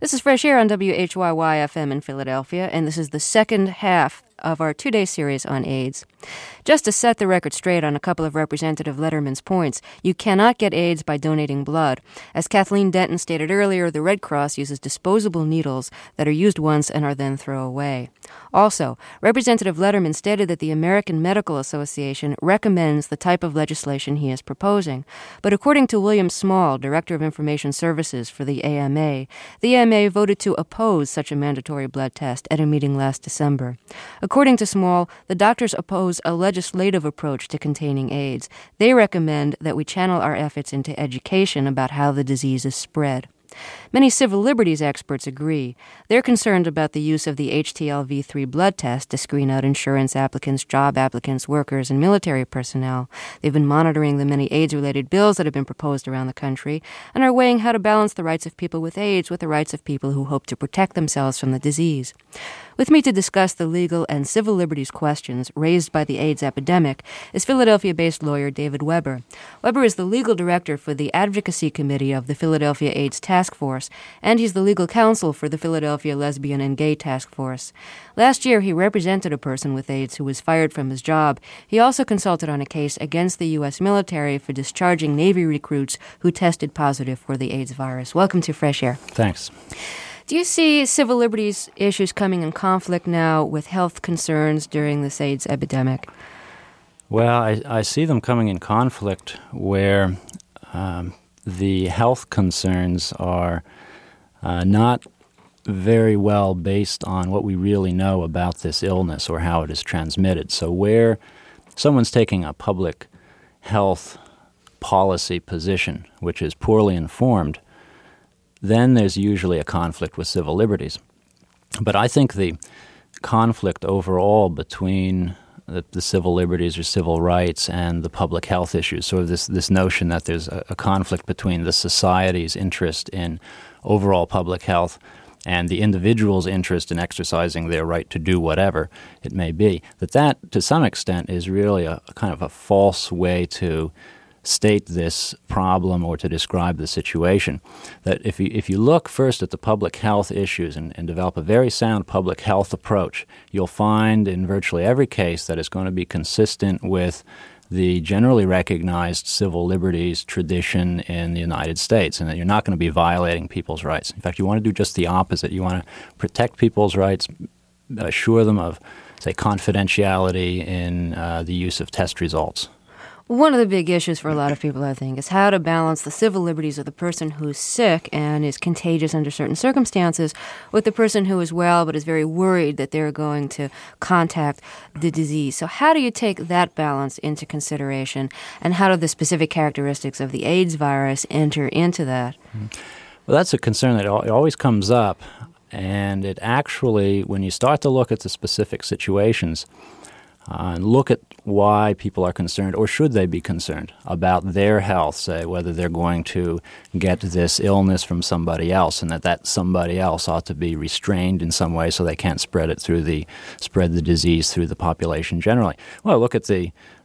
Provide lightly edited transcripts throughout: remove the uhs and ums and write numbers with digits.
This is Fresh Air on WHYY-FM in Philadelphia, and this is the second half of our two-day series on AIDS. Just to set the record straight on a couple of Representative Letterman's points, you cannot get AIDS by donating blood. As Kathleen Denton stated earlier, the Red Cross uses disposable needles that are used once and are then thrown away. Also, Representative Letterman stated that the American Medical Association recommends the type of legislation he is proposing. But according to William Small, Director of Information Services for the AMA voted to oppose such a mandatory blood test at a meeting last December. According to Small, the doctors oppose a legislative approach to containing AIDS. They recommend that we channel our efforts into education about how the disease is spread. Many civil liberties experts agree. They're concerned about the use of the HTLV3 blood test to screen out insurance applicants, job applicants, workers, and military personnel. They've been monitoring the many AIDS-related bills that have been proposed around the country and are weighing how to balance the rights of people with AIDS with the rights of people who hope to protect themselves from the disease. With me to discuss the legal and civil liberties questions raised by the AIDS epidemic is Philadelphia-based lawyer David Weber. Weber is the legal director for the Advocacy Committee of the Philadelphia AIDS Task Force, and he's the legal counsel for the Philadelphia Lesbian and Gay Task Force. Last year, he represented a person with AIDS who was fired from his job. He also consulted on a case against the U.S. military for discharging Navy recruits who tested positive for the AIDS virus. Welcome to Fresh Air. Thanks. Do you see civil liberties issues coming in conflict now with health concerns during this AIDS epidemic? Well, I see them coming in conflict where the health concerns are not very well based on what we really know about this illness or how it is transmitted. So where someone's taking a public health policy position, which is poorly informed, then there's usually a conflict with civil liberties. But I think the conflict overall between the civil liberties or civil rights and the public health issues, sort of this notion that there's a conflict between the society's interest in overall public health and the individual's interest in exercising their right to do whatever it may be, that to some extent is really a kind of a false way to state this problem or to describe the situation. That if you look first at the public health issues and develop a very sound public health approach, you'll find in virtually every case that it's going to be consistent with the generally recognized civil liberties tradition in the United States, and that you're not going to be violating people's rights. In fact, you want to do just the opposite. You want to protect people's rights, assure them of, say, confidentiality in the use of test results. One of the big issues for a lot of people, I think, is how to balance the civil liberties of the person who's sick and is contagious under certain circumstances with the person who is well but is very worried that they're going to contact the disease. So how do you take that balance into consideration, and how do the specific characteristics of the AIDS virus enter into that? Well, that's a concern that always comes up, and it actually, when you start to look at the specific situations, and look at why people are concerned, or should they be concerned, about their health, say, whether they're going to get this illness from somebody else and that somebody else ought to be restrained in some way so they can't spread the disease through the population generally. Well, look at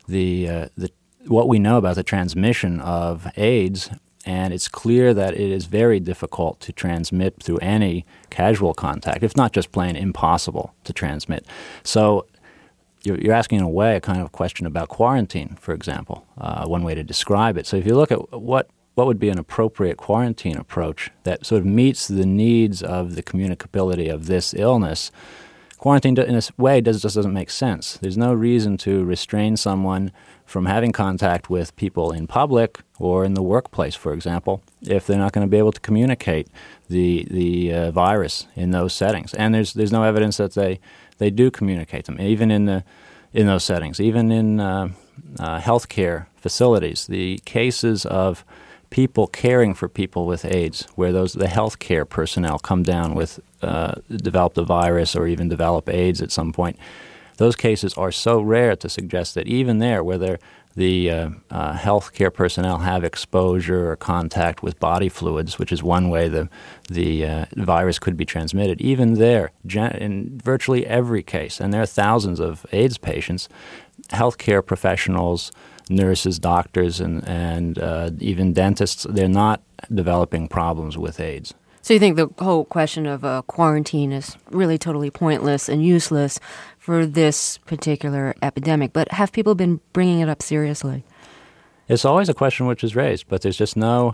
what we know about the transmission of AIDS, and it's clear that it is very difficult to transmit through any casual contact, if not just plain impossible to transmit. So you're asking, in a way, a kind of question about quarantine, for example, one way to describe it. So if you look at what would be an appropriate quarantine approach that sort of meets the needs of the communicability of this illness, quarantine in a way just doesn't make sense. There's no reason to restrain someone from having contact with people in public or in the workplace, for example, if they're not going to be able to communicate the virus in those settings. And there's no evidence that they do communicate them, even in those settings, even in healthcare facilities. The cases of people caring for people with AIDS, where the healthcare personnel come down with develop the virus or even develop AIDS at some point, those cases are so rare to suggest that even there, whether the healthcare personnel have exposure or contact with body fluids, which is one way the virus could be transmitted. Even there, in virtually every case, and there are thousands of AIDS patients, healthcare professionals, nurses, doctors, and even dentists, they're not developing problems with AIDS. So you think the whole question of quarantine is really totally pointless and useless for this particular epidemic, but have people been bringing it up seriously? It's always a question which is raised, but there's just no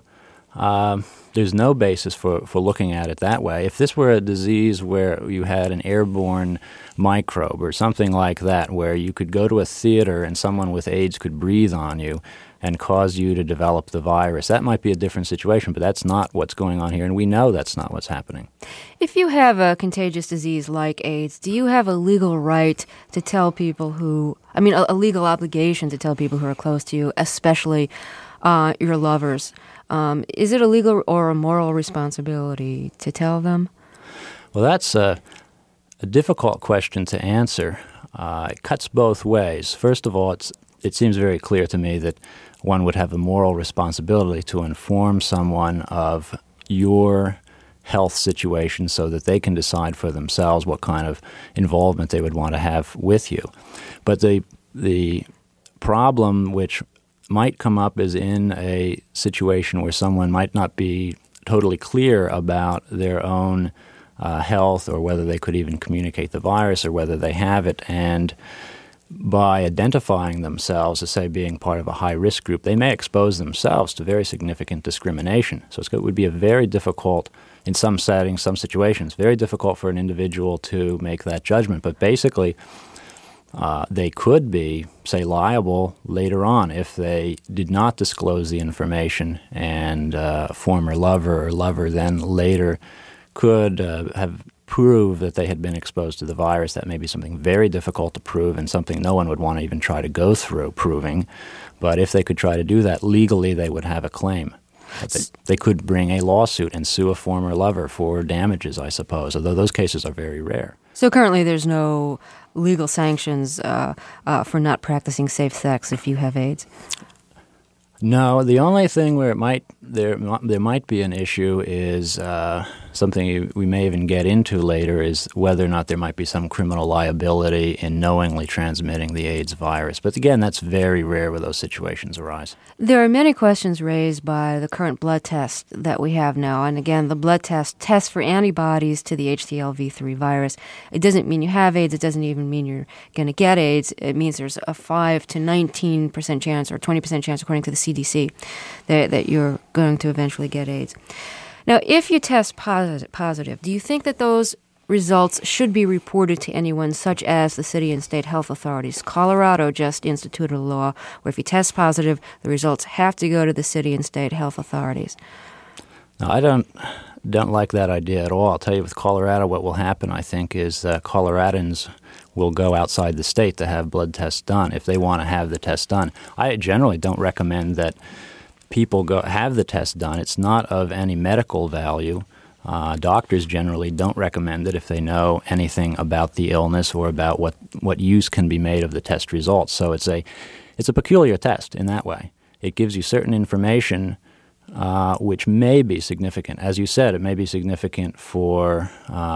basis for looking at it that way. If this were a disease where you had an airborne microbe or something like that, where you could go to a theater and someone with AIDS could breathe on you and cause you to develop the virus, that might be a different situation, but that's not what's going on here, and we know that's not what's happening. If you have a contagious disease like AIDS, do you have a legal right to tell people a legal obligation to tell people who are close to you, especially your lovers? Is it a legal or a moral responsibility to tell them? Well, that's a difficult question to answer. It cuts both ways. First of all, it seems very clear to me that one would have a moral responsibility to inform someone of your health situation so that they can decide for themselves what kind of involvement they would want to have with you. But the problem which might come up is in a situation where someone might not be totally clear about their own health or whether they could even communicate the virus or whether they have it. And by identifying themselves as, say, being part of a high-risk group, they may expose themselves to very significant discrimination. So it would be a very difficult, in some settings, some situations, very difficult for an individual to make that judgment. But basically, they could be, say, liable later on if they did not disclose the information and a former lover or lover then later could have proved that they had been exposed to the virus. That may be something very difficult to prove and something no one would want to even try to go through proving. But if they could try to do that legally, they would have a claim. They could bring a lawsuit and sue a former lover for damages, I suppose, although those cases are very rare. So currently there's no legal sanctions for not practicing safe sex if you have AIDS? No, the only thing where there might be an issue is something we may even get into later is whether or not there might be some criminal liability in knowingly transmitting the AIDS virus. But again, that's very rare where those situations arise. There are many questions raised by the current blood test that we have now. And again, the blood test tests for antibodies to the HTLV3 virus. It doesn't mean you have AIDS. It doesn't even mean you're going to get AIDS. It means there's a 5 to 19% chance or 20% chance, according to the CDC, that you're going to eventually get AIDS. Now, if you test positive, do you think that those results should be reported to anyone, such as the city and state health authorities? Colorado just instituted a law where if you test positive, the results have to go to the city and state health authorities. Now, I don't like that idea at all. I'll tell you, with Colorado, what will happen, I think, is Coloradans will go outside the state to have blood tests done if they want to have the test done. I generally don't recommend that people go have the test done. It's not of any medical value. Doctors generally don't recommend it if they know anything about the illness or about what use can be made of the test results. So it's a peculiar test in that way. It gives you certain information which may be significant. As you said, it may be significant for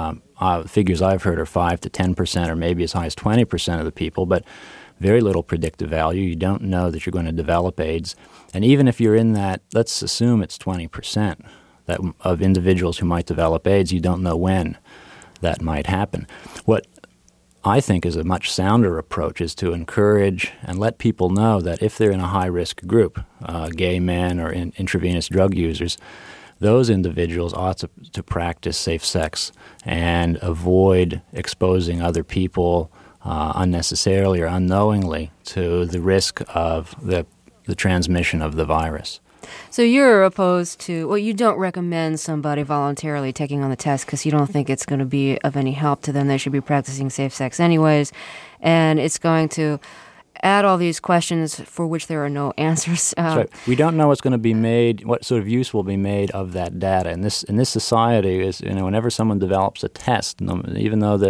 figures I've heard are 5 to 10% or maybe as high as 20% of the people, but very little predictive value. You don't know that you're going to develop AIDS. And even if you're in that, let's assume it's 20% of individuals who might develop AIDS, you don't know when that might happen. What I think is a much sounder approach is to encourage and let people know that if they're in a high-risk group, gay men or intravenous drug users, those individuals ought to practice safe sex and avoid exposing other people unnecessarily or unknowingly to the risk of the transmission of the virus. So you're opposed to, well, you don't recommend somebody voluntarily taking on the test because you don't think it's going to be of any help to them. They should be practicing safe sex anyways. And it's going to add all these questions for which there are no answers. Right. We don't know what's going to be made, what sort of use will be made of that data. In this society, is whenever someone develops a test, even though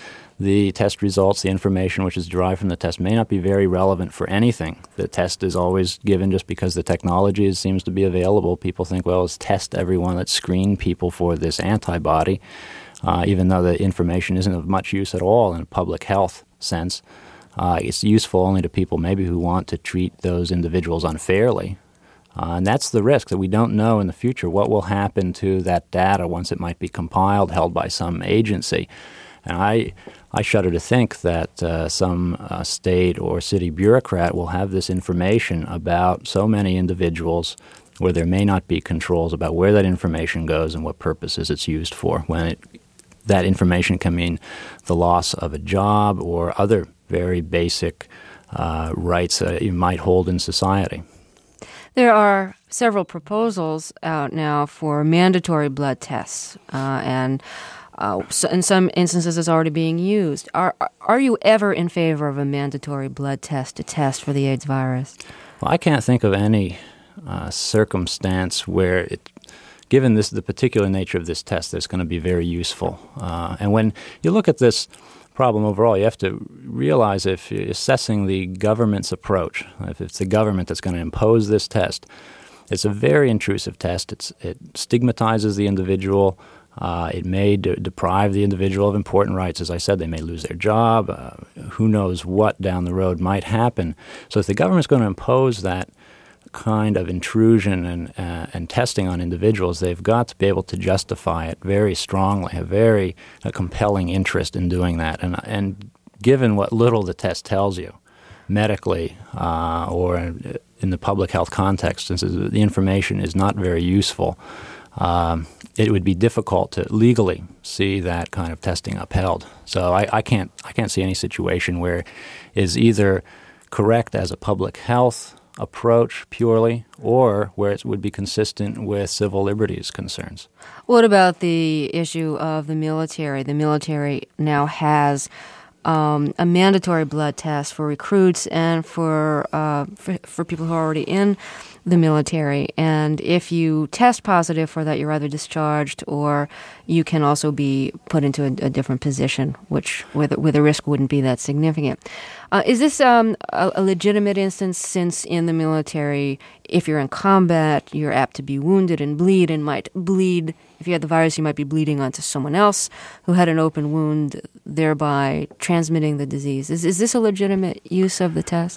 the test results, the information which is derived from the test may not be very relevant for anything. The test is always given just because the technology seems to be available. People think, well, let's test everyone, let's screen people for this antibody, even though the information isn't of much use at all in a public health sense. It's useful only to people maybe who want to treat those individuals unfairly And that's the risk, that we don't know in the future what will happen to that data once it might be compiled, held by some agency. And I shudder to think that some state or city bureaucrat will have this information about so many individuals where there may not be controls about where that information goes and what purposes it's used for, when that information can mean the loss of a job or other very basic rights that you might hold in society. There are several proposals out now for mandatory blood tests, and in some instances it's already being used. Are you ever in favor of a mandatory blood test to test for the AIDS virus? Well, I can't think of any circumstance where given the particular nature of this test, that's going to be very useful. And when you look at this problem overall, you have to realize, if you're assessing the government's approach, if it's the government that's going to impose this test, it's a very intrusive test. It stigmatizes the individual. It may deprive the individual of important rights. As I said, they may lose their job. Who knows what down the road might happen. So if the government's going to impose that kind of intrusion and testing on individuals, they've got to be able to justify it very strongly, a compelling interest in doing that. And given what little the test tells you medically or in the public health context, since the information is not very useful, it would be difficult to legally see that kind of testing upheld. So I can't see any situation where it is either correct as a public health approach purely, or where it would be consistent with civil liberties concerns. What about the issue of the military? The military now has a mandatory blood test for recruits and for people who are already in the military. And if you test positive for that, you're either discharged or you can also be put into a different position, where the risk wouldn't be that significant. Is this a legitimate instance, since in the military, if you're in combat, you're apt to be wounded and might bleed. If you had the virus, you might be bleeding onto someone else who had an open wound, thereby transmitting the disease. Is this a legitimate use of the test?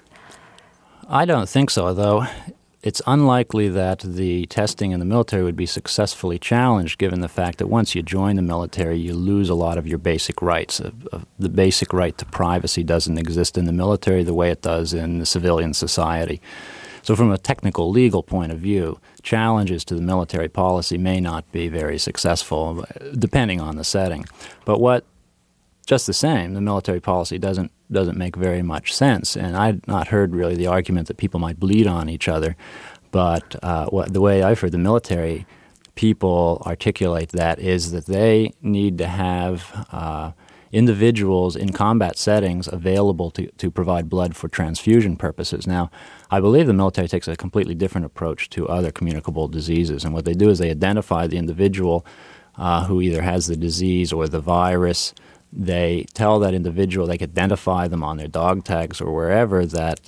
I don't think so, though. It's unlikely that the testing in the military would be successfully challenged, given the fact that once you join the military, you lose a lot of your basic rights. The basic right to privacy doesn't exist in the military the way it does in the civilian society. So from a technical legal point of view, challenges to the military policy may not be very successful, depending on the setting. But just the same, the military policy doesn't make very much sense. And I've not heard really the argument that people might bleed on each other. But the way I've heard the military people articulate that is that they need to have individuals in combat settings available to provide blood for transfusion purposes. Now, I believe the military takes a completely different approach to other communicable diseases. And what they do is they identify the individual who either has the disease or the virus. They tell that individual, they identify them on their dog tags or wherever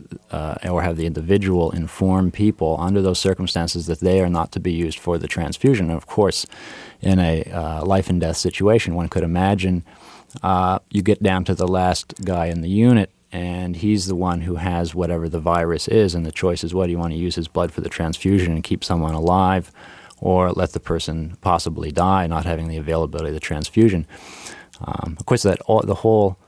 or have the individual inform people under those circumstances that they are not to be used for the transfusion. And of course, in a life and death situation, one could imagine you get down to the last guy in the unit, and he's the one who has whatever the virus is, and the choice is, what do you want to use his blood for the transfusion and keep someone alive, or let the person possibly die not having the availability of the transfusion. Of course, the whole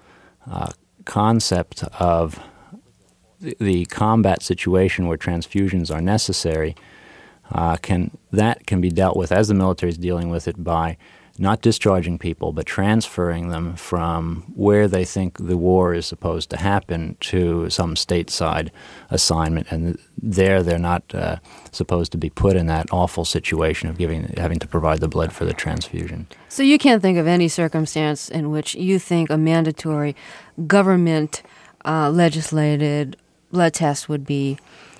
concept of the combat situation where transfusions are necessary can be dealt with, as the military is dealing with it, by not discharging people, but transferring them from where they think the war is supposed to happen to some stateside assignment. And they're not supposed to be put in that awful situation of having to provide the blood for the transfusion. So you can't think of any circumstance in which you think a mandatory government legislated blood test would be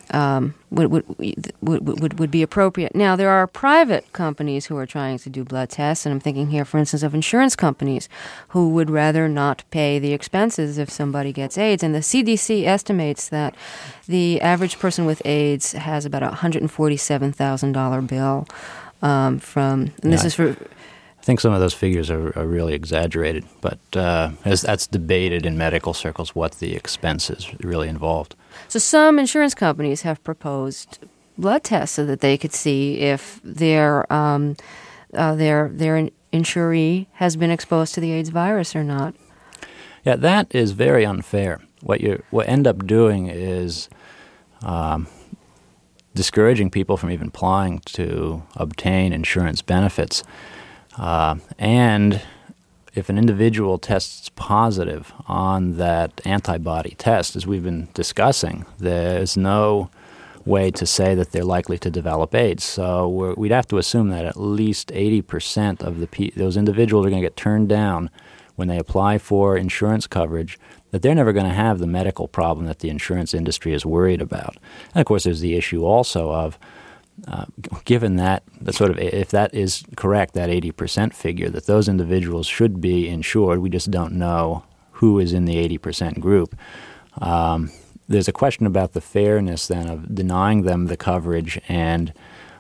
would be appropriate. Now, there are private companies who are trying to do blood tests, and I'm thinking here, for instance, of insurance companies who would rather not pay the expenses if somebody gets AIDS. And the CDC estimates that the average person with AIDS has about a $147,000 bill this is for... I think some of those figures are really exaggerated, but as that's debated in medical circles, what the expense is really involved. So some insurance companies have proposed blood tests so that they could see if their insuree has been exposed to the AIDS virus or not. Yeah, that is very unfair. What end up doing is discouraging people from even applying to obtain insurance benefits. And if an individual tests positive on that antibody test, as we've been discussing, there's no way to say that they're likely to develop AIDS. So we'd have to assume that at least 80% of those individuals are going to get turned down when they apply for insurance coverage, that they're never going to have the medical problem that the insurance industry is worried about. And of course, there's the issue also of given that sort of, if that is correct, that 80% figure, that those individuals should be insured, we just don't know who is in the 80% group. There's a question about the fairness then of denying them the coverage and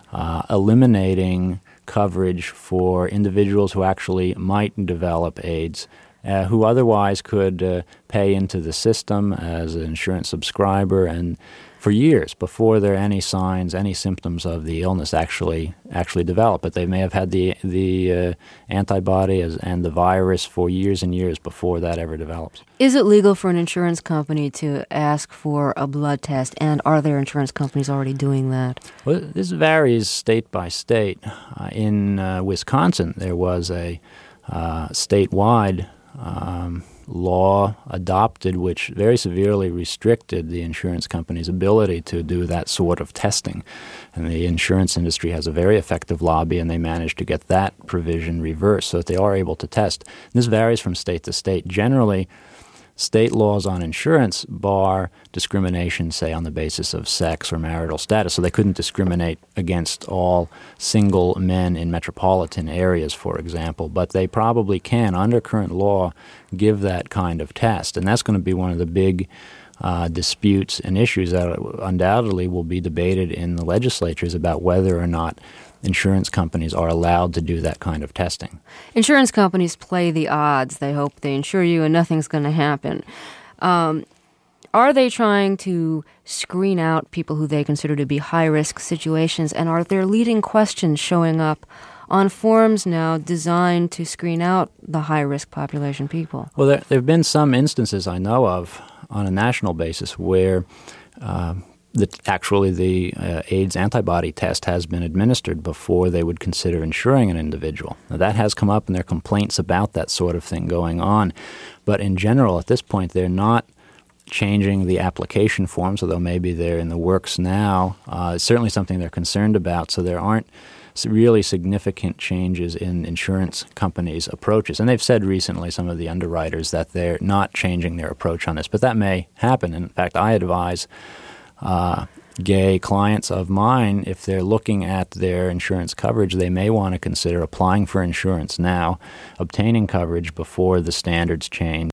eliminating coverage for individuals who actually might develop AIDS, who otherwise could pay into the system as an insurance subscriber and for years before there are any signs, any symptoms of the illness actually develop. But they may have had the antibody and the virus for years and years before that ever develops. Is it legal for an insurance company to ask for a blood test, and are there insurance companies already doing that? Well, this varies state by state. In Wisconsin, there was a statewide law adopted which very severely restricted the insurance company's ability to do that sort of testing. And the insurance industry has a very effective lobby, and they managed to get that provision reversed so that they are able to test. And this varies from state to state. Generally, state laws on insurance bar discrimination, say, on the basis of sex or marital status. So they couldn't discriminate against all single men in metropolitan areas, for example. But they probably can, under current law, give that kind of test. And that's going to be one of the big disputes and issues that undoubtedly will be debated in the legislatures about whether or not insurance companies are allowed to do that kind of testing. Insurance companies play the odds. They hope they insure you and nothing's going to happen. Are they trying to screen out people who they consider to be high-risk situations, and are there leading questions showing up on forms now designed to screen out the high-risk population people? Well, there have been some instances I know of on a national basis where the AIDS antibody test has been administered before they would consider insuring an individual. Now, that has come up, and there are complaints about that sort of thing going on. But in general, at this point, they're not changing the application forms, although maybe they're in the works now. It's certainly something they're concerned about, so there aren't really significant changes in insurance companies' approaches. And they've said recently, some of the underwriters, that they're not changing their approach on this. But that may happen. And in fact, I advise gay clients of mine, if they're looking at their insurance coverage, they may want to consider applying for insurance now, obtaining coverage before the standards change,